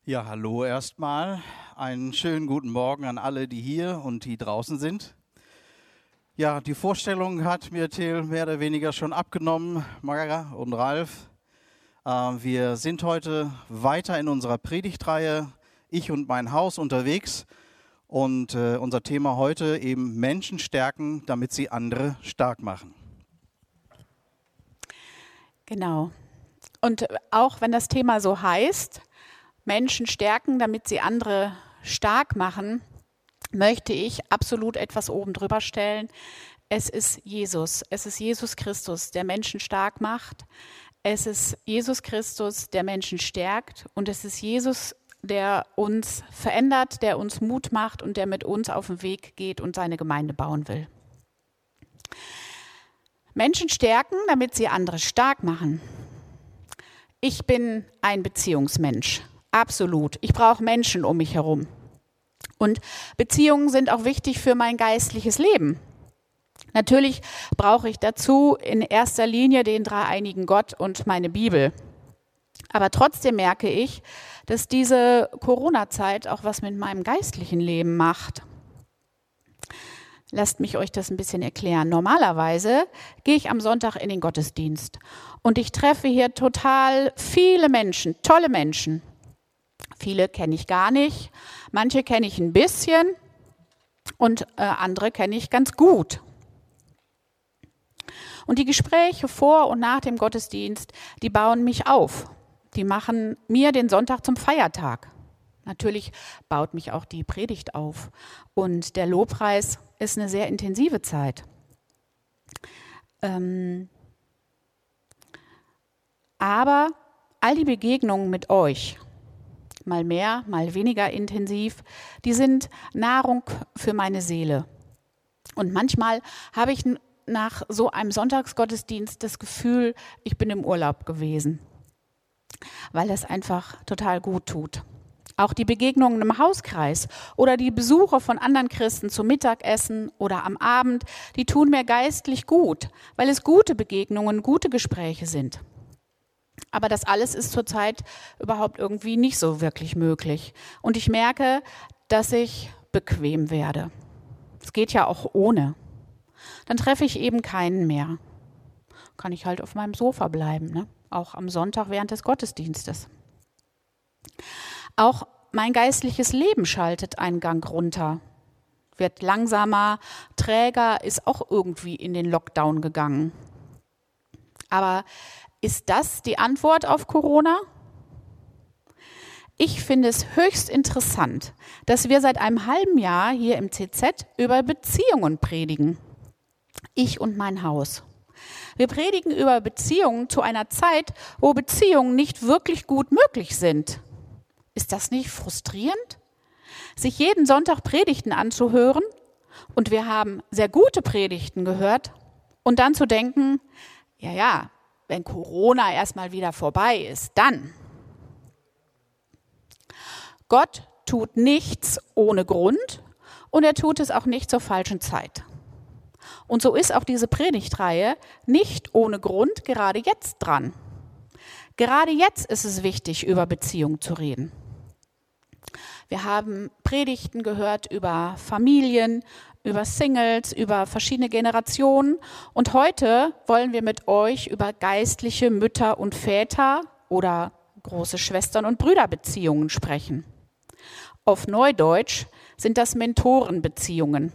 Ja, hallo erstmal. Einen schönen guten Morgen an alle, die hier und die draußen sind. Ja, die Vorstellung hat mir Till mehr oder weniger schon abgenommen, Mara und Ralf. Wir sind heute weiter in unserer Predigtreihe Ich und mein Haus unterwegs. Und unser Thema heute eben Menschen stärken, damit sie andere stark machen. Genau. Und auch wenn das Thema so heißt, Menschen stärken, damit sie andere stark machen, möchte ich absolut etwas oben drüber stellen. Es ist Jesus Christus, der Menschen stark macht. Es ist Jesus Christus, der Menschen stärkt. Und es ist Jesus, der uns verändert, der uns Mut macht und der mit uns auf den Weg geht und seine Gemeinde bauen will. Menschen stärken, damit sie andere stark machen. Ich bin ein Beziehungsmensch. Absolut. Ich brauche Menschen um mich herum. Und Beziehungen sind auch wichtig für mein geistliches Leben. Natürlich brauche ich dazu in erster Linie den dreieinigen Gott und meine Bibel. Aber trotzdem merke ich, dass diese Corona-Zeit auch was mit meinem geistlichen Leben macht. Lasst mich euch das ein bisschen erklären. Normalerweise gehe ich am Sonntag in den Gottesdienst und ich treffe hier total viele Menschen, tolle Menschen. Viele kenne ich gar nicht, manche kenne ich ein bisschen und andere kenne ich ganz gut. Und die Gespräche vor und nach dem Gottesdienst, die bauen mich auf. Die machen mir den Sonntag zum Feiertag. Natürlich baut mich auch die Predigt auf. Und der Lobpreis ist eine sehr intensive Zeit. Aber all die Begegnungen mit euch, mal mehr, mal weniger intensiv, die sind Nahrung für meine Seele. Und manchmal habe ich nach so einem Sonntagsgottesdienst das Gefühl, ich bin im Urlaub gewesen, weil das einfach total gut tut. Auch die Begegnungen im Hauskreis oder die Besuche von anderen Christen zum Mittagessen oder am Abend, die tun mir geistlich gut, weil es gute Begegnungen, gute Gespräche sind. Aber das alles ist zurzeit überhaupt irgendwie nicht so wirklich möglich. Und ich merke, dass ich bequem werde. Es geht ja auch ohne. Dann treffe ich eben keinen mehr. Kann ich halt auf meinem Sofa bleiben, ne? Auch am Sonntag während des Gottesdienstes. Auch mein geistliches Leben schaltet einen Gang runter, wird langsamer, träger, ist auch irgendwie in den Lockdown gegangen. Aber ist das die Antwort auf Corona? Ich finde es höchst interessant, dass wir seit einem halben Jahr hier im CZ über Beziehungen predigen. Ich und mein Haus. Wir predigen über Beziehungen zu einer Zeit, wo Beziehungen nicht wirklich gut möglich sind. Ist das nicht frustrierend? Sich jeden Sonntag Predigten anzuhören und wir haben sehr gute Predigten gehört und dann zu denken, ja, wenn Corona erstmal wieder vorbei ist, dann. Gott tut nichts ohne Grund und er tut es auch nicht zur falschen Zeit. Und so ist auch diese Predigtreihe nicht ohne Grund gerade jetzt dran. Gerade jetzt ist es wichtig, über Beziehungen zu reden. Wir haben Predigten gehört über Familien, über Singles, über verschiedene Generationen. Und heute wollen wir mit euch über geistliche Mütter und Väter oder große Schwestern- und Brüderbeziehungen sprechen. Auf Neudeutsch sind das Mentorenbeziehungen.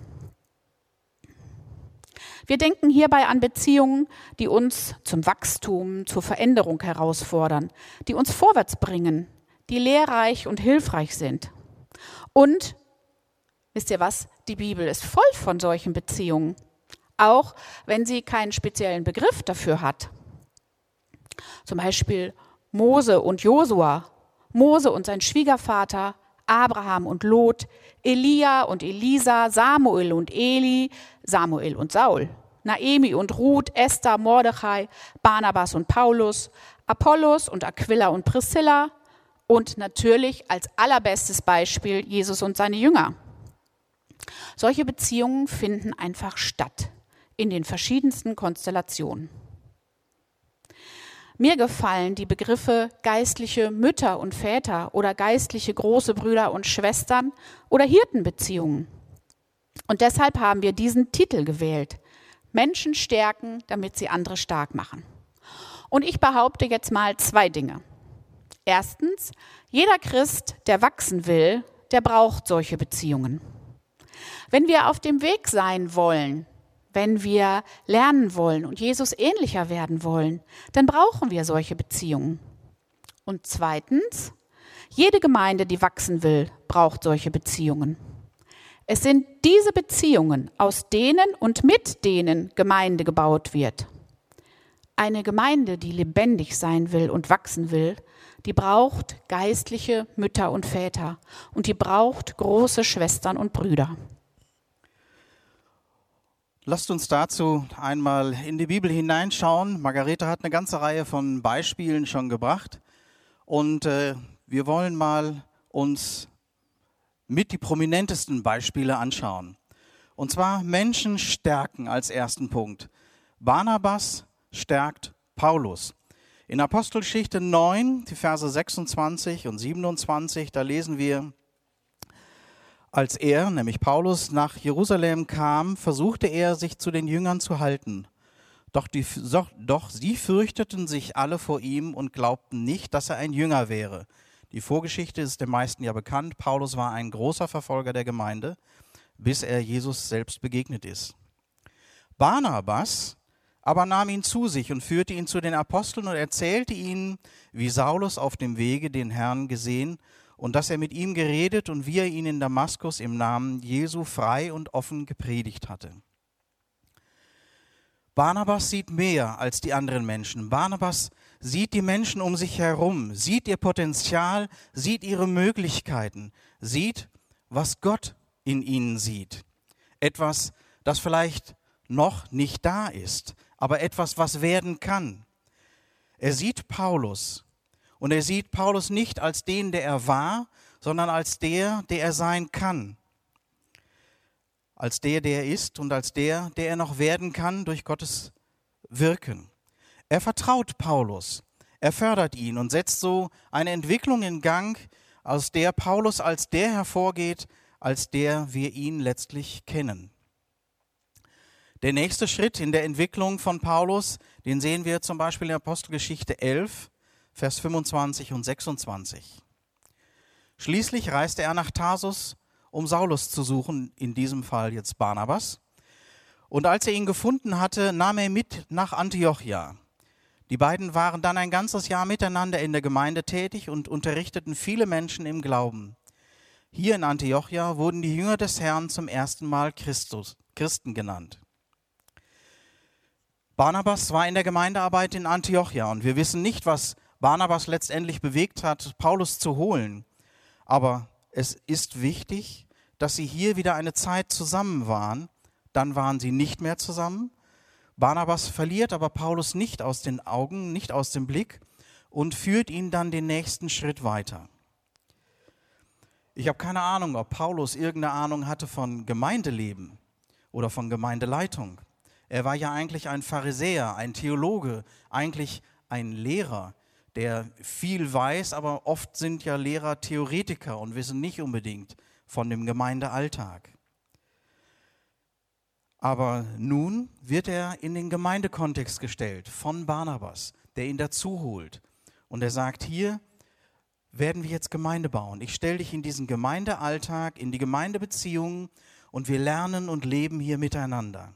Wir denken hierbei an Beziehungen, die uns zum Wachstum, zur Veränderung herausfordern, die uns vorwärts bringen, die lehrreich und hilfreich sind. Und, wisst ihr was, die Bibel ist voll von solchen Beziehungen, auch wenn sie keinen speziellen Begriff dafür hat. Zum Beispiel Mose und Josua, Mose und sein Schwiegervater, Abraham und Lot, Elia und Elisa, Samuel und Eli, Samuel und Saul, Naemi und Ruth, Esther, Mordechai, Barnabas und Paulus, Apollos und Aquila und Priscilla und natürlich als allerbestes Beispiel Jesus und seine Jünger. Solche Beziehungen finden einfach statt in den verschiedensten Konstellationen. Mir gefallen die Begriffe geistliche Mütter und Väter oder geistliche große Brüder und Schwestern oder Hirtenbeziehungen. Und deshalb haben wir diesen Titel gewählt: Menschen stärken, damit sie andere stark machen. Und ich behaupte jetzt mal 2 Dinge. Erstens, jeder Christ, der wachsen will, der braucht solche Beziehungen. Wenn wir auf dem Weg sein wollen, wenn wir lernen wollen und Jesus ähnlicher werden wollen, dann brauchen wir solche Beziehungen. Und zweitens, jede Gemeinde, die wachsen will, braucht solche Beziehungen. Es sind diese Beziehungen, aus denen und mit denen Gemeinde gebaut wird. Eine Gemeinde, die lebendig sein will und wachsen will, die braucht geistliche Mütter und Väter und die braucht große Schwestern und Brüder. Lasst uns dazu einmal in die Bibel hineinschauen. Margarete hat eine ganze Reihe von Beispielen schon gebracht. Und wir wollen mal uns mit die prominentesten Beispiele anschauen. Und zwar Menschen stärken als ersten Punkt. Barnabas stärkt Paulus. In Apostelgeschichte 9, die Verse 26 und 27, da lesen wir: Als er, nämlich Paulus, nach Jerusalem kam, versuchte er, sich zu den Jüngern zu halten. Doch sie fürchteten sich alle vor ihm und glaubten nicht, dass er ein Jünger wäre. Die Vorgeschichte ist den meisten ja bekannt. Paulus war ein großer Verfolger der Gemeinde, bis er Jesus selbst begegnet ist. Barnabas aber nahm ihn zu sich und führte ihn zu den Aposteln und erzählte ihnen, wie Saulus auf dem Wege den Herrn gesehen und dass er mit ihm geredet und wie er ihn in Damaskus im Namen Jesu frei und offen gepredigt hatte. Barnabas sieht mehr als die anderen Menschen. Barnabas sieht die Menschen um sich herum, sieht ihr Potenzial, sieht ihre Möglichkeiten, sieht, was Gott in ihnen sieht. Etwas, das vielleicht noch nicht da ist, aber etwas, was werden kann. Er sieht Paulus. Und er sieht Paulus nicht als den, der er war, sondern als der, der er sein kann. Als der, der er ist und als der, der er noch werden kann durch Gottes Wirken. Er vertraut Paulus, er fördert ihn und setzt so eine Entwicklung in Gang, aus der Paulus als der hervorgeht, als der wir ihn letztlich kennen. Der nächste Schritt in der Entwicklung von Paulus, den sehen wir zum Beispiel in Apostelgeschichte 11, Vers 25 und 26. Schließlich reiste er nach Tarsus, um Saulus zu suchen, in diesem Fall jetzt Barnabas. Und als er ihn gefunden hatte, nahm er mit nach Antiochia. Die beiden waren dann ein ganzes Jahr miteinander in der Gemeinde tätig und unterrichteten viele Menschen im Glauben. Hier in Antiochia wurden die Jünger des Herrn zum ersten Mal Christen genannt. Barnabas war in der Gemeindearbeit in Antiochia und wir wissen nicht, was Barnabas letztendlich bewegt hat, Paulus zu holen. Aber es ist wichtig, dass sie hier wieder eine Zeit zusammen waren. Dann waren sie nicht mehr zusammen. Barnabas verliert aber Paulus nicht aus den Augen, nicht aus dem Blick und führt ihn dann den nächsten Schritt weiter. Ich habe keine Ahnung, ob Paulus irgendeine Ahnung hatte von Gemeindeleben oder von Gemeindeleitung. Er war ja eigentlich ein Pharisäer, ein Theologe, eigentlich ein Lehrer, der viel weiß, aber oft sind ja Lehrer Theoretiker und wissen nicht unbedingt von dem Gemeindealltag. Aber nun wird er in den Gemeindekontext gestellt von Barnabas, der ihn dazu holt. Und er sagt, hier werden wir jetzt Gemeinde bauen. Ich stelle dich in diesen Gemeindealltag, in die Gemeindebeziehungen und wir lernen und leben hier miteinander.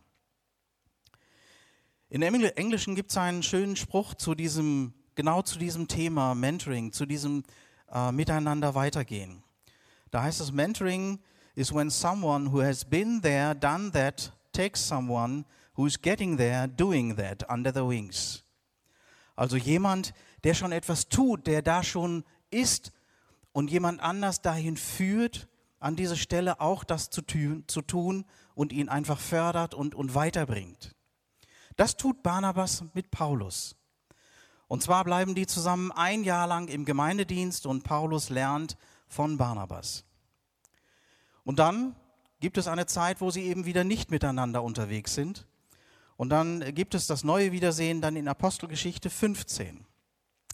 In Englischen gibt es einen schönen Spruch genau zu diesem Thema Mentoring, zu diesem Miteinander weitergehen. Da heißt es, Mentoring is when someone who has been there, done that, takes someone who is getting there, doing that under the wings. Also jemand, der schon etwas tut, der da schon ist und jemand anders dahin führt, an diese Stelle auch das zu tun und ihn einfach fördert und weiterbringt. Das tut Barnabas mit Paulus. Und zwar bleiben die zusammen ein Jahr lang im Gemeindedienst und Paulus lernt von Barnabas. Und dann gibt es eine Zeit, wo sie eben wieder nicht miteinander unterwegs sind. Und dann gibt es das neue Wiedersehen dann in Apostelgeschichte 15.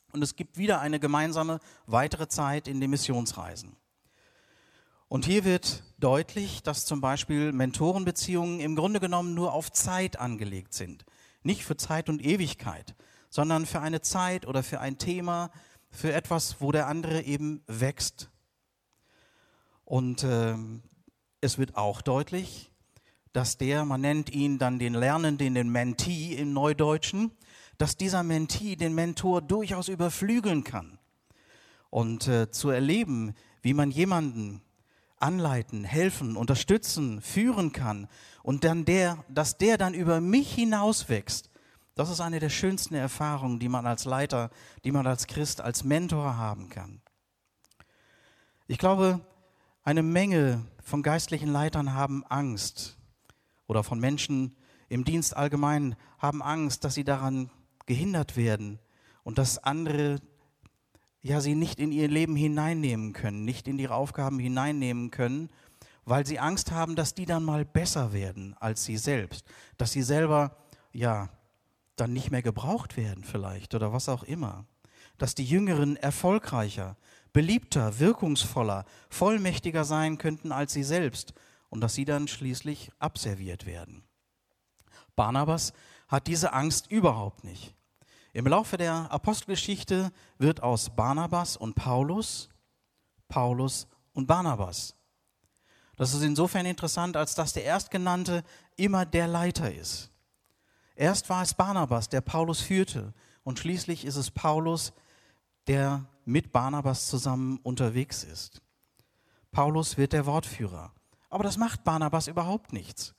Und es gibt wieder eine gemeinsame weitere Zeit in den Missionsreisen. Und hier wird deutlich, dass zum Beispiel Mentorenbeziehungen im Grunde genommen nur auf Zeit angelegt sind. Nicht für Zeit und Ewigkeit, sondern für eine Zeit oder für ein Thema, für etwas, wo der andere eben wächst. Und es wird auch deutlich, dass man nennt ihn dann den Lernenden, den Mentee im Neudeutschen, dass dieser Mentee den Mentor durchaus überflügeln kann. Und zu erleben, wie man jemanden anleiten, helfen, unterstützen, führen kann und dann dass der dann über mich hinaus wächst, das ist eine der schönsten Erfahrungen, die man als Leiter, die man als Christ, als Mentor haben kann. Ich glaube, eine Menge von geistlichen Leitern haben Angst oder von Menschen im Dienst allgemein haben Angst, dass sie daran gehindert werden und dass andere sie nicht in ihr Leben hineinnehmen können, nicht in ihre Aufgaben hineinnehmen können, weil sie Angst haben, dass die dann mal besser werden als sie selbst, dass sie selber dann nicht mehr gebraucht werden vielleicht oder was auch immer, dass die Jüngeren erfolgreicher, beliebter, wirkungsvoller, vollmächtiger sein könnten als sie selbst und dass sie dann schließlich abserviert werden. Barnabas hat diese Angst überhaupt nicht. Im Laufe der Apostelgeschichte wird aus Barnabas und Paulus und Barnabas. Das ist insofern interessant, als dass der Erstgenannte immer der Leiter ist. Erst war es Barnabas, der Paulus führte, und schließlich ist es Paulus, der mit Barnabas zusammen unterwegs ist. Paulus wird der Wortführer, aber das macht Barnabas überhaupt nichts.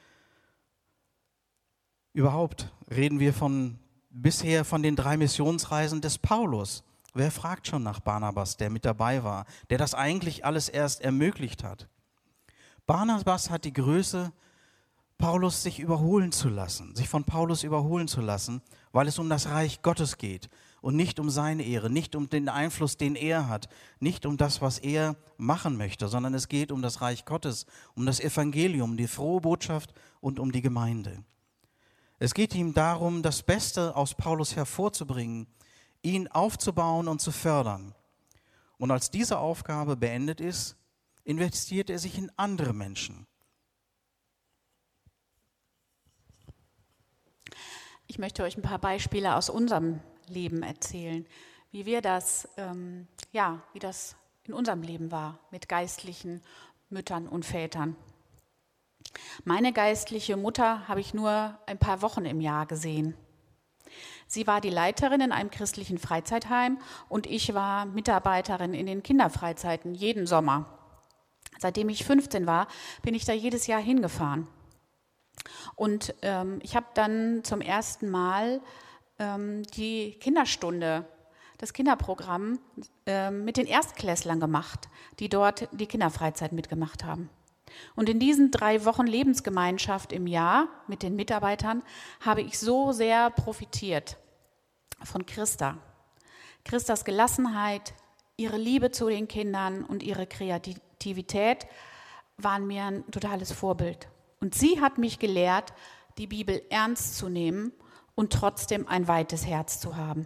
Überhaupt reden wir bisher von den 3 Missionsreisen des Paulus. Wer fragt schon nach Barnabas, der mit dabei war, der das eigentlich alles erst ermöglicht hat? Barnabas hat die Größe, sich von Paulus überholen zu lassen, weil es um das Reich Gottes geht und nicht um seine Ehre, nicht um den Einfluss, den er hat, nicht um das, was er machen möchte, sondern es geht um das Reich Gottes, um das Evangelium, die frohe Botschaft und um die Gemeinde. Es geht ihm darum, das Beste aus Paulus hervorzubringen, ihn aufzubauen und zu fördern. Und als diese Aufgabe beendet ist, investiert er sich in andere Menschen. Ich möchte euch ein paar Beispiele aus unserem Leben erzählen, wie das in unserem Leben war mit geistlichen Müttern und Vätern. Meine geistliche Mutter habe ich nur ein paar Wochen im Jahr gesehen. Sie war die Leiterin in einem christlichen Freizeitheim und ich war Mitarbeiterin in den Kinderfreizeiten jeden Sommer. Seitdem ich 15 war, bin ich da jedes Jahr hingefahren. Und ich habe dann zum ersten Mal die Kinderstunde, das Kinderprogramm mit den Erstklässlern gemacht, die dort die Kinderfreizeit mitgemacht haben. Und in diesen 3 Wochen Lebensgemeinschaft im Jahr mit den Mitarbeitern habe ich so sehr profitiert von Christa. Christas Gelassenheit, ihre Liebe zu den Kindern und ihre Kreativität waren mir ein totales Vorbild. Und sie hat mich gelehrt, die Bibel ernst zu nehmen und trotzdem ein weites Herz zu haben.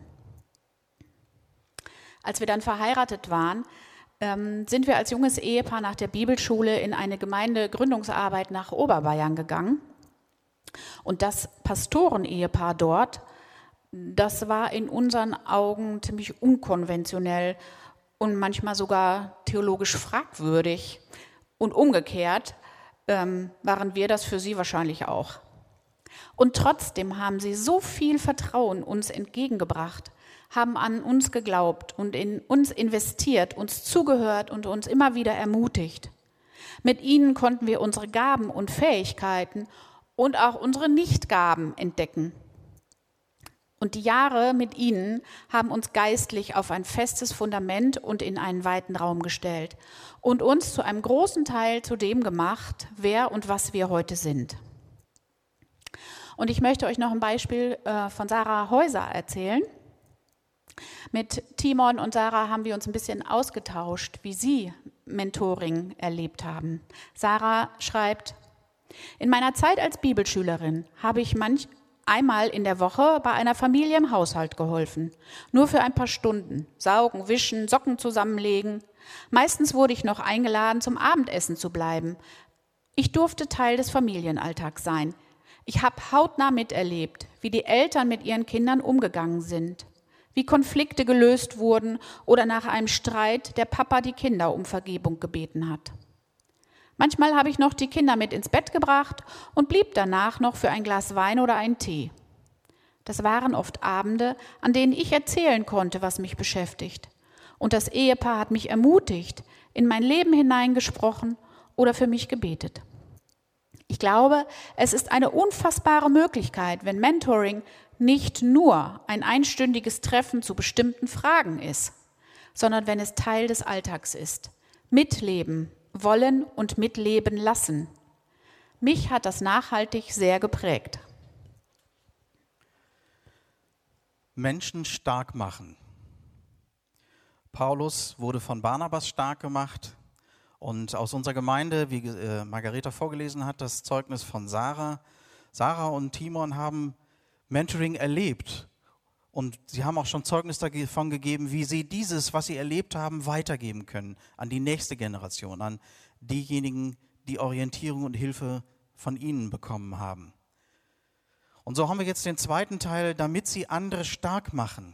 Als wir dann verheiratet waren, sind wir als junges Ehepaar nach der Bibelschule in eine Gemeindegründungsarbeit nach Oberbayern gegangen. Und das Pastoren-Ehepaar dort, das war in unseren Augen ziemlich unkonventionell und manchmal sogar theologisch fragwürdig. Und umgekehrt waren wir das für sie wahrscheinlich auch. Und trotzdem haben sie so viel Vertrauen uns entgegengebracht, haben an uns geglaubt und in uns investiert, uns zugehört und uns immer wieder ermutigt. Mit ihnen konnten wir unsere Gaben und Fähigkeiten und auch unsere Nichtgaben entdecken. Und die Jahre mit ihnen haben uns geistlich auf ein festes Fundament und in einen weiten Raum gestellt und uns zu einem großen Teil zu dem gemacht, wer und was wir heute sind. Und ich möchte euch noch ein Beispiel von Sarah Häuser erzählen. Mit Timon und Sarah haben wir uns ein bisschen ausgetauscht, wie sie Mentoring erlebt haben. Sarah schreibt: In meiner Zeit als Bibelschülerin habe ich einmal in der Woche bei einer Familie im Haushalt geholfen. Nur für ein paar Stunden. Saugen, wischen, Socken zusammenlegen. Meistens wurde ich noch eingeladen, zum Abendessen zu bleiben. Ich durfte Teil des Familienalltags sein. Ich habe hautnah miterlebt, wie die Eltern mit ihren Kindern umgegangen sind, wie Konflikte gelöst wurden oder nach einem Streit der Papa die Kinder um Vergebung gebeten hat. Manchmal habe ich noch die Kinder mit ins Bett gebracht und blieb danach noch für ein Glas Wein oder einen Tee. Das waren oft Abende, an denen ich erzählen konnte, was mich beschäftigt. Und das Ehepaar hat mich ermutigt, in mein Leben hineingesprochen oder für mich gebetet. Ich glaube, es ist eine unfassbare Möglichkeit, wenn Mentoring nicht nur ein einstündiges Treffen zu bestimmten Fragen ist, sondern wenn es Teil des Alltags ist. Mitleben wollen und mitleben lassen. Mich hat das nachhaltig sehr geprägt. Menschen stark machen. Paulus wurde von Barnabas stark gemacht und aus unserer Gemeinde, wie Margareta vorgelesen hat, das Zeugnis von Sarah. Sarah und Timon haben Mentoring erlebt und sie haben auch schon Zeugnis davon gegeben, wie sie dieses, was sie erlebt haben, weitergeben können an die nächste Generation, an diejenigen, die Orientierung und Hilfe von ihnen bekommen haben. Und so haben wir jetzt den zweiten Teil, damit sie andere stark machen.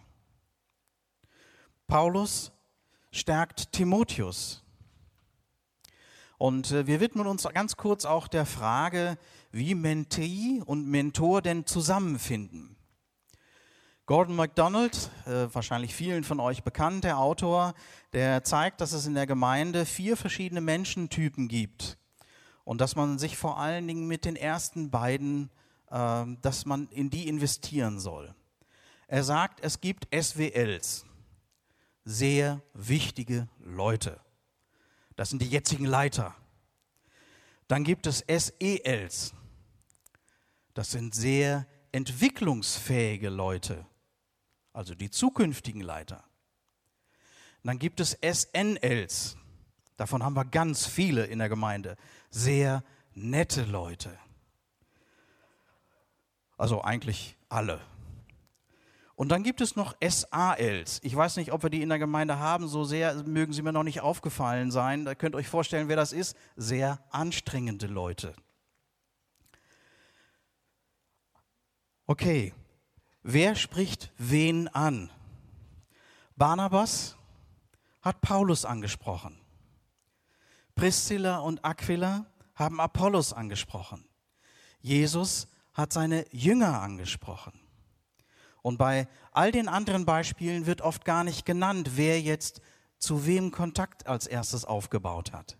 Paulus stärkt Timotheus. Und wir widmen uns ganz kurz auch der Frage, wie Mentee und Mentor denn zusammenfinden. Gordon MacDonald, wahrscheinlich vielen von euch bekannt, der Autor, der zeigt, dass es in der Gemeinde 4 verschiedene Menschentypen gibt und dass man sich vor allen Dingen mit den ersten beiden, dass man in die investieren soll. Er sagt, es gibt SWLs, sehr wichtige Leute. Das sind die jetzigen Leiter. Dann gibt es SELs, das sind sehr entwicklungsfähige Leute, also die zukünftigen Leiter. Dann gibt es SNLs, davon haben wir ganz viele in der Gemeinde, sehr nette Leute. Also eigentlich alle. Und dann gibt es noch SALs. Ich weiß nicht, ob wir die in der Gemeinde haben, so sehr mögen sie mir noch nicht aufgefallen sein. Da könnt ihr euch vorstellen, wer das ist. Sehr anstrengende Leute. Okay, wer spricht wen an? Barnabas hat Paulus angesprochen. Priscilla und Aquila haben Apollos angesprochen. Jesus hat seine Jünger angesprochen. Und bei all den anderen Beispielen wird oft gar nicht genannt, wer jetzt zu wem Kontakt als erstes aufgebaut hat.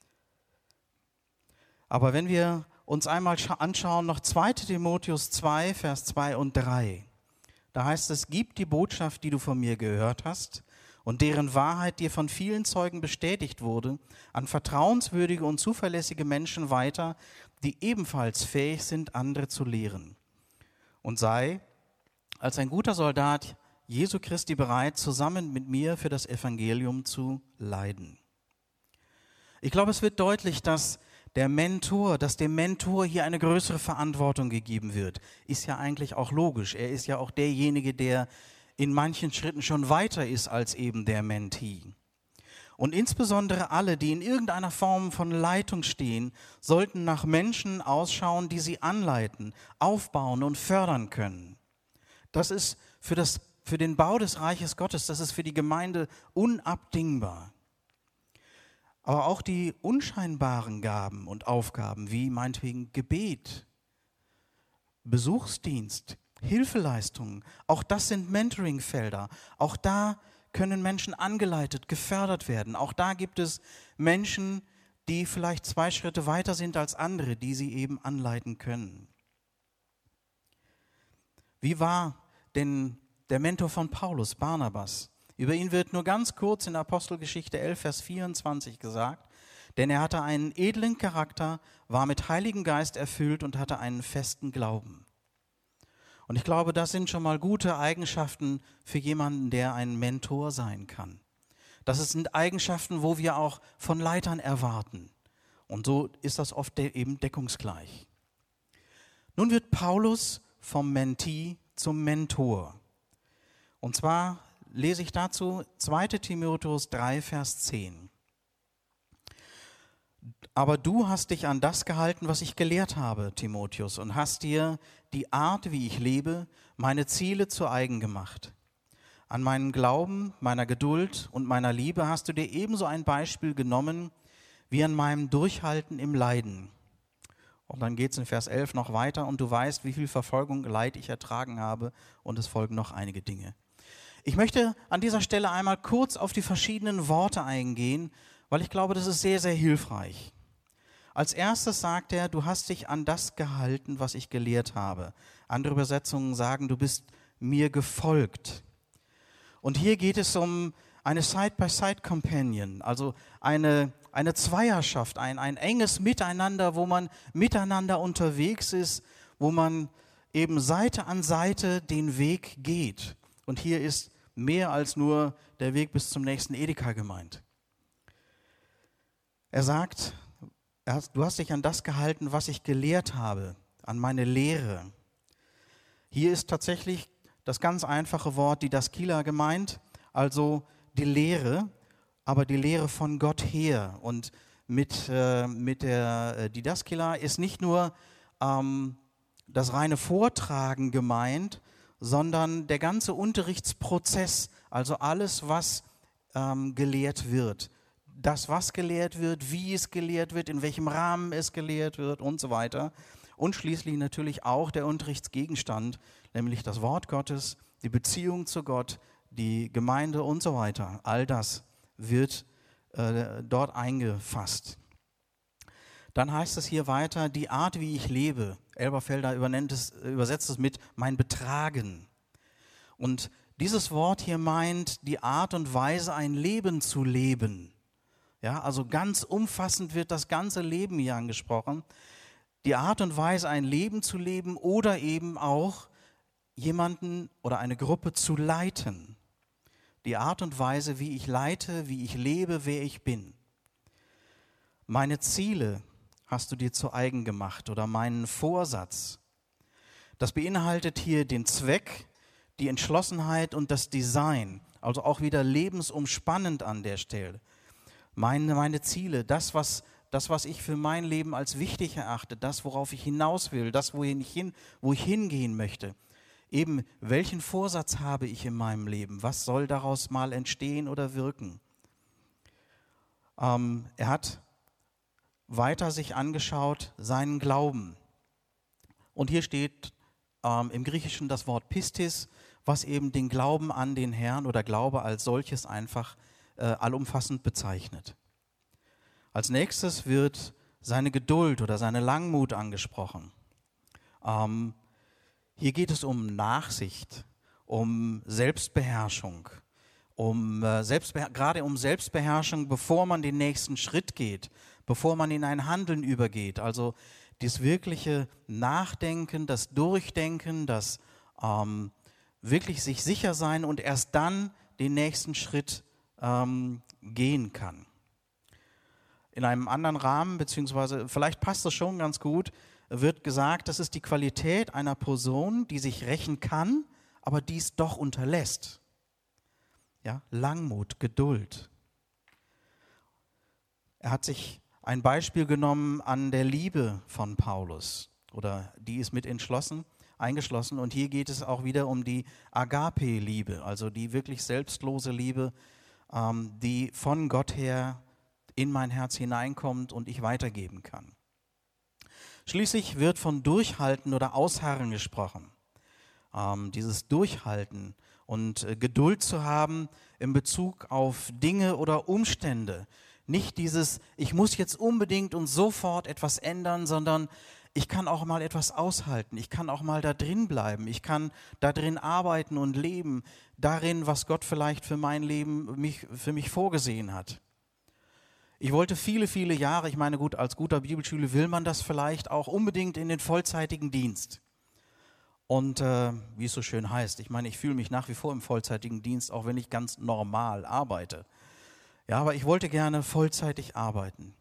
Aber wenn wir uns einmal anschauen, noch 2. Timotheus 2, Vers 2 und 3, da heißt es, gib die Botschaft, die du von mir gehört hast und deren Wahrheit dir von vielen Zeugen bestätigt wurde, an vertrauenswürdige und zuverlässige Menschen weiter, die ebenfalls fähig sind, andere zu lehren. Und sei als ein guter Soldat Jesu Christi bereit, zusammen mit mir für das Evangelium zu leiden. Ich glaube, es wird deutlich, dass dem Mentor hier eine größere Verantwortung gegeben wird. Ist ja eigentlich auch logisch. Er ist ja auch derjenige, der in manchen Schritten schon weiter ist als eben der Mentee. Und insbesondere alle, die in irgendeiner Form von Leitung stehen, sollten nach Menschen ausschauen, die sie anleiten, aufbauen und fördern können. Das ist für den Bau des Reiches Gottes, das ist für die Gemeinde unabdingbar. Aber auch die unscheinbaren Gaben und Aufgaben, wie meinetwegen Gebet, Besuchsdienst, Hilfeleistungen, auch das sind Mentoringfelder. Auch da können Menschen angeleitet, gefördert werden. Auch da gibt es Menschen, die vielleicht 2 Schritte weiter sind als andere, die sie eben anleiten können. Wie war denn der Mentor von Paulus, Barnabas? Über ihn wird nur ganz kurz in Apostelgeschichte 11, Vers 24 gesagt, denn er hatte einen edlen Charakter, war mit Heiligem Geist erfüllt und hatte einen festen Glauben. Und ich glaube, das sind schon mal gute Eigenschaften für jemanden, der ein Mentor sein kann. Das sind Eigenschaften, wo wir auch von Leitern erwarten. Und so ist das oft eben deckungsgleich. Nun wird Paulus vom Mentee zum Mentor. Und zwar lese ich dazu 2. Timotheus 3, Vers 10. Aber du hast dich an das gehalten, was ich gelehrt habe, Timotheus, und hast dir die Art, wie ich lebe, meine Ziele zu eigen gemacht. An meinem Glauben, meiner Geduld und meiner Liebe hast du dir ebenso ein Beispiel genommen, wie an meinem Durchhalten im Leiden. Und dann geht es in Vers 11 noch weiter und du weißt, wie viel Verfolgung, Leid ich ertragen habe und es folgen noch einige Dinge. Ich möchte an dieser Stelle einmal kurz auf die verschiedenen Worte eingehen, weil ich glaube, das ist sehr, sehr hilfreich. Als erstes sagt er, du hast dich an das gehalten, was ich gelehrt habe. Andere Übersetzungen sagen, du bist mir gefolgt. Und hier geht es um eine Side-by-Side-Companion, also eine Zweierschaft, ein enges Miteinander, wo man miteinander unterwegs ist, wo man eben Seite an Seite den Weg geht. Und hier ist mehr als nur der Weg bis zum nächsten Edeka gemeint. Er sagt, du hast dich an das gehalten, was ich gelehrt habe, an meine Lehre. Hier ist tatsächlich das ganz einfache Wort Didaskila gemeint, also die Lehre, aber die Lehre von Gott her. Und mit der Didaskila ist nicht nur das reine Vortragen gemeint, sondern der ganze Unterrichtsprozess, also alles, was gelehrt wird. Das, was gelehrt wird, wie es gelehrt wird, in welchem Rahmen es gelehrt wird und so weiter. Und schließlich natürlich auch der Unterrichtsgegenstand, nämlich das Wort Gottes, die Beziehung zu Gott, die Gemeinde und so weiter. All das wird dort eingefasst. Dann heißt es hier weiter, die Art, wie ich lebe. Elberfelder übersetzt es mit mein Betragen. Und dieses Wort hier meint die Art und Weise, ein Leben zu leben. Ja, also ganz umfassend wird das ganze Leben hier angesprochen. Die Art und Weise, ein Leben zu leben oder eben auch jemanden oder eine Gruppe zu leiten. Die Art und Weise, wie ich leite, wie ich lebe, wer ich bin. Meine Ziele hast du dir zu eigen gemacht oder meinen Vorsatz. Das beinhaltet hier den Zweck, die Entschlossenheit und das Design, also auch wieder lebensumspannend an der Stelle. Meine Ziele, das, was ich für mein Leben als wichtig erachte, das, worauf ich hinaus will, das, wo ich hingehen möchte. Eben, welchen Vorsatz habe ich in meinem Leben? Was soll daraus mal entstehen oder wirken? Er hat weiter sich angeschaut, seinen Glauben. Und hier steht im Griechischen das Wort Pistis, was eben den Glauben an den Herrn oder Glaube als solches einfach allumfassend bezeichnet. Als nächstes wird seine Geduld oder seine Langmut angesprochen. Hier geht es um Nachsicht, um Selbstbeherrschung, gerade um Selbstbeherrschung, bevor man den nächsten Schritt geht, bevor man in ein Handeln übergeht. Also das wirkliche Nachdenken, das Durchdenken, das wirklich sich sicher sein und erst dann den nächsten Schritt gehen kann. In einem anderen Rahmen, beziehungsweise vielleicht passt das schon ganz gut, wird gesagt, das ist die Qualität einer Person, die sich rächen kann, aber dies doch unterlässt. Ja, Langmut, Geduld. Er hat sich ein Beispiel genommen an der Liebe von Paulus, oder die ist mit eingeschlossen. Und hier geht es auch wieder um die Agape-Liebe, also die wirklich selbstlose Liebe, die von Gott her in mein Herz hineinkommt und ich weitergeben kann. Schließlich wird von Durchhalten oder Ausharren gesprochen. Dieses Durchhalten und Geduld zu haben in Bezug auf Dinge oder Umstände. Nicht dieses, ich muss jetzt unbedingt und sofort etwas ändern, sondern ich kann auch mal etwas aushalten. Ich kann auch mal da drin bleiben. Ich kann da drin arbeiten und leben. Darin, was Gott vielleicht für mein Leben für mich vorgesehen hat. Ich wollte viele, viele Jahre, ich meine gut, als guter Bibelschüler will man das vielleicht auch unbedingt in den vollzeitigen Dienst. Und wie es so schön heißt, ich meine, ich fühle mich nach wie vor im vollzeitigen Dienst, auch wenn ich ganz normal arbeite. Ja, aber ich wollte gerne vollzeitig arbeiten.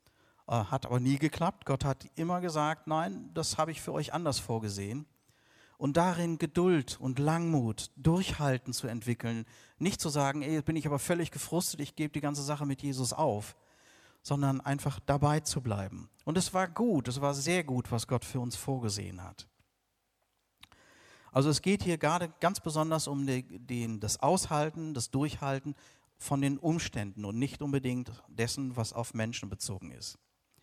Hat aber nie geklappt. Gott hat immer gesagt, nein, das habe ich für euch anders vorgesehen. und darin Geduld und Langmut, Durchhalten zu entwickeln. Nicht zu sagen, jetzt bin ich aber völlig gefrustet, ich gebe die ganze Sache mit Jesus auf, sondern einfach dabei zu bleiben. Und es war gut, es war sehr gut, was Gott für uns vorgesehen hat. Also es geht hier gerade ganz besonders um das Aushalten, das Durchhalten von den Umständen und nicht unbedingt dessen, was auf Menschen bezogen ist.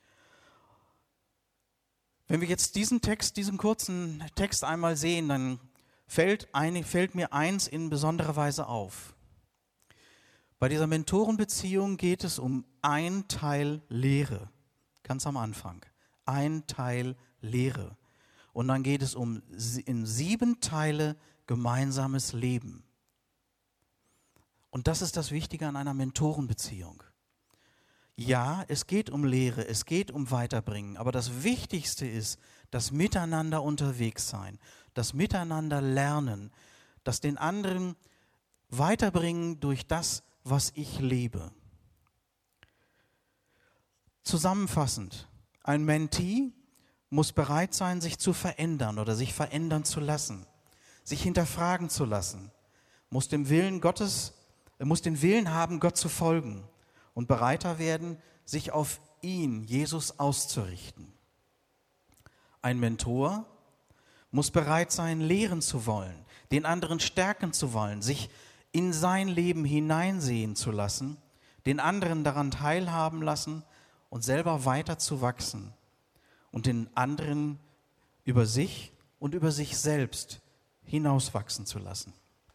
Wenn wir jetzt diesen kurzen Text einmal sehen, dann fällt mir eins in besonderer Weise auf. Bei dieser Mentorenbeziehung geht es um ein Teil Lehre, ganz am Anfang. Ein Teil Lehre. Und dann geht es in 7 Teile gemeinsames Leben. Und das ist das Wichtige an einer Mentorenbeziehung. Ja, es geht um Lehre, es geht um Weiterbringen, aber das Wichtigste ist das Miteinander unterwegs sein, das Miteinander lernen, das den anderen weiterbringen durch das, was ich lebe. Zusammenfassend, ein Mentee muss bereit sein, sich zu verändern oder sich verändern zu lassen, sich hinterfragen zu lassen, muss den Willen haben, Gott zu folgen und bereiter werden, sich auf ihn, Jesus, auszurichten. Ein Mentor muss bereit sein, lehren zu wollen, den anderen stärken zu wollen, sich in sein Leben hineinsehen zu lassen, den anderen daran teilhaben lassen und selber weiter zu wachsen und den anderen über sich und über sich selbst hinauswachsen zu lassen.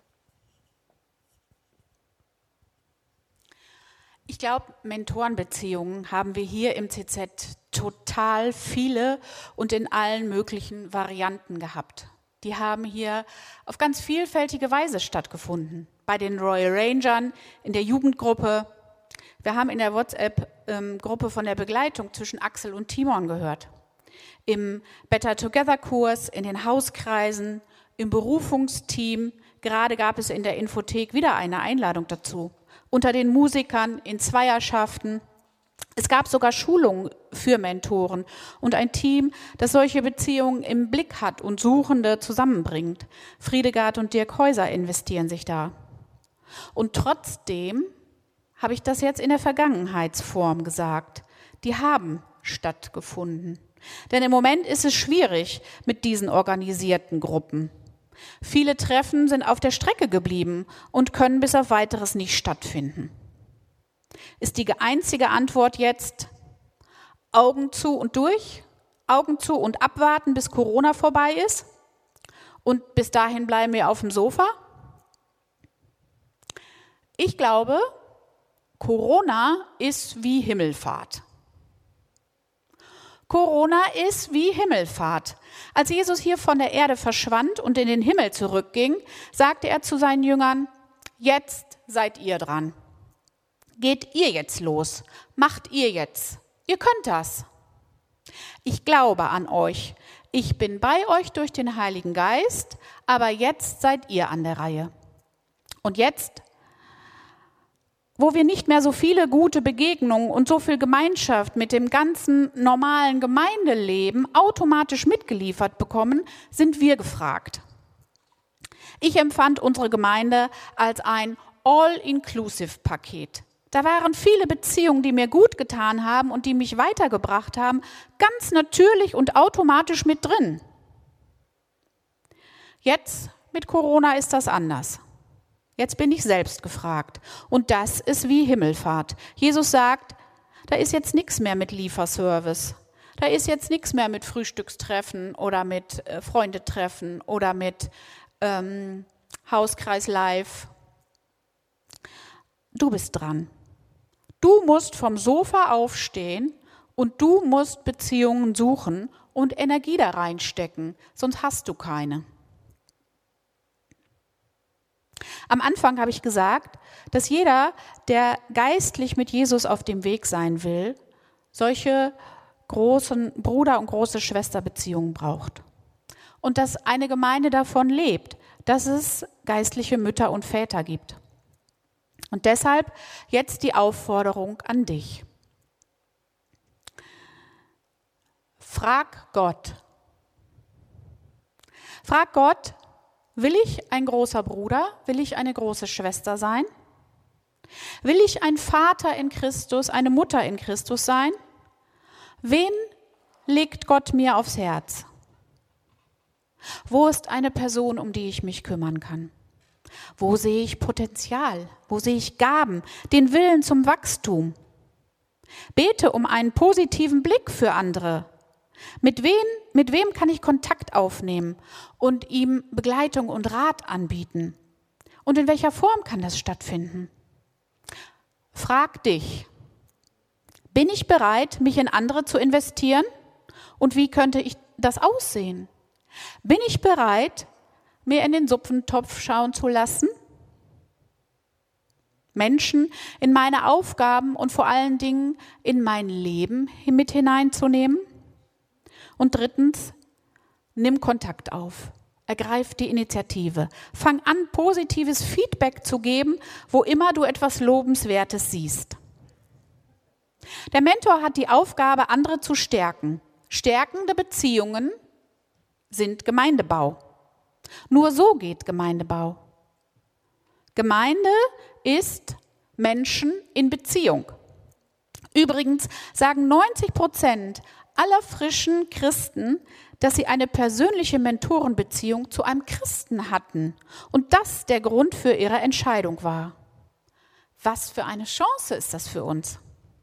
Ich glaube, Mentorenbeziehungen haben wir hier im CZ total viele und in allen möglichen Varianten gehabt. Die haben hier auf ganz vielfältige Weise stattgefunden. Bei den Royal Rangern, in der Jugendgruppe. Wir haben in der WhatsApp-Gruppe von der Begleitung zwischen Axel und Timon gehört. Im Better Together-Kurs, in den Hauskreisen, im Berufungsteam. Gerade gab es in der Infothek wieder eine Einladung dazu. Unter den Musikern, in Zweierschaften. Es gab sogar Schulungen für Mentoren und ein Team, das solche Beziehungen im Blick hat und Suchende zusammenbringt. Friedegard und Dirk Häuser investieren sich da. Und trotzdem habe ich das jetzt in der Vergangenheitsform gesagt. Die haben stattgefunden. Denn im Moment ist es schwierig mit diesen organisierten Gruppen. Viele Treffen sind auf der Strecke geblieben und können bis auf Weiteres nicht stattfinden. Ist die einzige Antwort jetzt Augen zu und durch, Augen zu und abwarten, bis Corona vorbei ist? Und bis dahin bleiben wir auf dem Sofa? Ich glaube, Corona ist wie Himmelfahrt. Corona ist wie Himmelfahrt. Als Jesus hier von der Erde verschwand und in den Himmel zurückging, sagte er zu seinen Jüngern, jetzt seid ihr dran. Geht ihr jetzt los, macht ihr jetzt. Ihr könnt das. Ich glaube an euch. Ich bin bei euch durch den Heiligen Geist, aber jetzt seid ihr an der Reihe. Und jetzt, wo wir nicht mehr so viele gute Begegnungen und so viel Gemeinschaft mit dem ganzen normalen Gemeindeleben automatisch mitgeliefert bekommen, sind wir gefragt. Ich empfand unsere Gemeinde als ein All-Inclusive-Paket. Da waren viele Beziehungen, die mir gut getan haben und die mich weitergebracht haben, ganz natürlich und automatisch mit drin. Jetzt mit Corona ist das anders. Jetzt bin ich selbst gefragt. Und das ist wie Himmelfahrt. Jesus sagt, da ist jetzt nichts mehr mit Lieferservice. Da ist jetzt nichts mehr mit Frühstückstreffen oder mit Freundetreffen oder mit Hauskreis live. Du bist dran. Du musst vom Sofa aufstehen und du musst Beziehungen suchen und Energie da reinstecken, sonst hast du keine. Am Anfang habe ich gesagt, dass jeder, der geistlich mit Jesus auf dem Weg sein will, solche großen Bruder- und große Schwesterbeziehungen braucht. Und dass eine Gemeinde davon lebt, dass es geistliche Mütter und Väter gibt. Und deshalb jetzt die Aufforderung an dich. Frag Gott. Frag Gott, will ich ein großer Bruder, will ich eine große Schwester sein? Will ich ein Vater in Christus, eine Mutter in Christus sein? Wen legt Gott mir aufs Herz? Wo ist eine Person, um die ich mich kümmern kann? Wo sehe ich Potenzial? Wo sehe ich Gaben, den Willen zum Wachstum? Bete um einen positiven Blick für andere. Mit wem kann ich Kontakt aufnehmen und ihm Begleitung und Rat anbieten? Und in welcher Form kann das stattfinden? Frag dich, bin ich bereit, mich in andere zu investieren? Und wie könnte das aussehen? Bin ich bereit, mir in den Suppentopf schauen zu lassen? Menschen in meine Aufgaben und vor allen Dingen in mein Leben mit hineinzunehmen? Und drittens, nimm Kontakt auf. Ergreif die Initiative. Fang an, positives Feedback zu geben, wo immer du etwas Lobenswertes siehst. Der Mentor hat die Aufgabe, andere zu stärken. Stärkende Beziehungen sind Gemeindebau. Nur so geht Gemeindebau. Gemeinde ist Menschen in Beziehung. Übrigens sagen 90% aller frischen Christen, dass sie eine persönliche Mentorenbeziehung zu einem Christen hatten und das der Grund für ihre Entscheidung war. Was für eine Chance ist das für uns?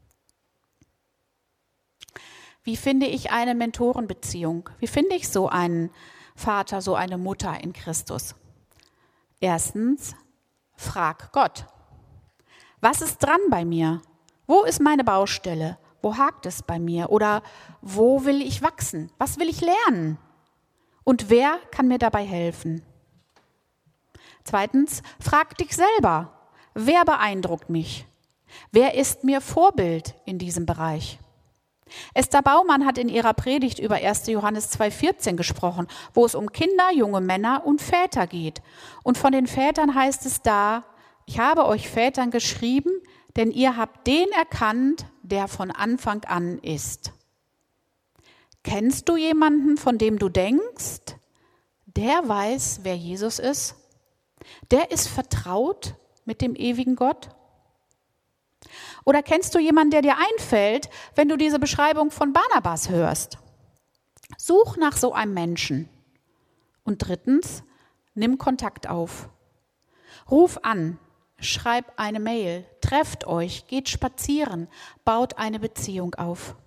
Wie finde ich eine Mentorenbeziehung? Wie finde ich so einen Vater, so eine Mutter in Christus? Erstens, frag Gott. Was ist dran bei mir? Wo ist meine Baustelle? Wo hakt es bei mir? Oder wo will ich wachsen? Was will ich lernen? Und wer kann mir dabei helfen? Zweitens, frag dich selber. Wer beeindruckt mich? Wer ist mir Vorbild in diesem Bereich? Esther Baumann hat in ihrer Predigt über 1. Johannes 2,14 gesprochen, wo es um Kinder, junge Männer und Väter geht. Und von den Vätern heißt es da, ich habe euch Vätern geschrieben, denn ihr habt den erkannt, der von Anfang an ist. Kennst du jemanden, von dem du denkst, der weiß, wer Jesus ist? Der ist vertraut mit dem ewigen Gott? Oder kennst du jemanden, der dir einfällt, wenn du diese Beschreibung von Barnabas hörst? Such nach so einem Menschen. Und drittens, nimm Kontakt auf. Ruf an, schreib eine Mail, trefft euch, geht spazieren, baut eine Beziehung auf.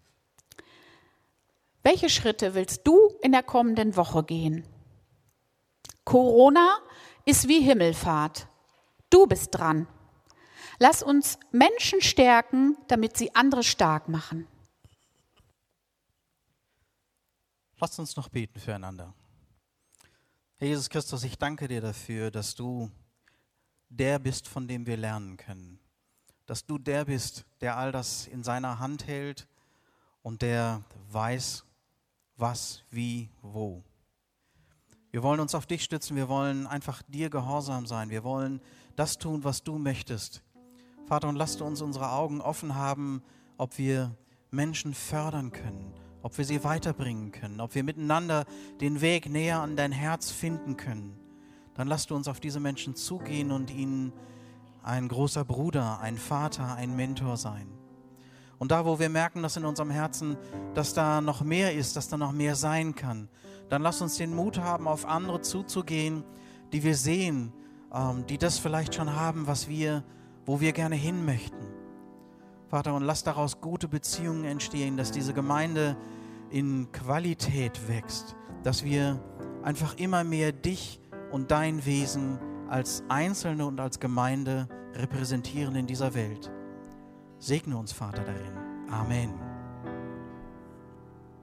Welche Schritte willst du in der kommenden Woche gehen? Corona ist wie Himmelfahrt. Du bist dran. Lass uns Menschen stärken, damit sie andere stark machen. Lasst uns noch beten füreinander. Herr Jesus Christus, ich danke dir dafür, dass du der bist, von dem wir lernen können. Dass du der bist, der all das in seiner Hand hält und der weiß, was, wie, wo. Wir wollen uns auf dich stützen, wir wollen einfach dir gehorsam sein, wir wollen das tun, was du möchtest. Vater, und lass du uns unsere Augen offen haben, ob wir Menschen fördern können, ob wir sie weiterbringen können, ob wir miteinander den Weg näher an dein Herz finden können. Dann lass du uns auf diese Menschen zugehen und ihnen ein großer Bruder, ein Vater, ein Mentor sein. Und da, wo wir merken, dass in unserem Herzen, dass da noch mehr ist, dass da noch mehr sein kann, dann lass uns den Mut haben, auf andere zuzugehen, die wir sehen, die das vielleicht schon haben, wo wir gerne hin möchten. Vater, und lass daraus gute Beziehungen entstehen, dass diese Gemeinde in Qualität wächst, dass wir einfach immer mehr dich und dein Wesen als Einzelne und als Gemeinde repräsentieren in dieser Welt. Segne uns, Vater, darin. Amen.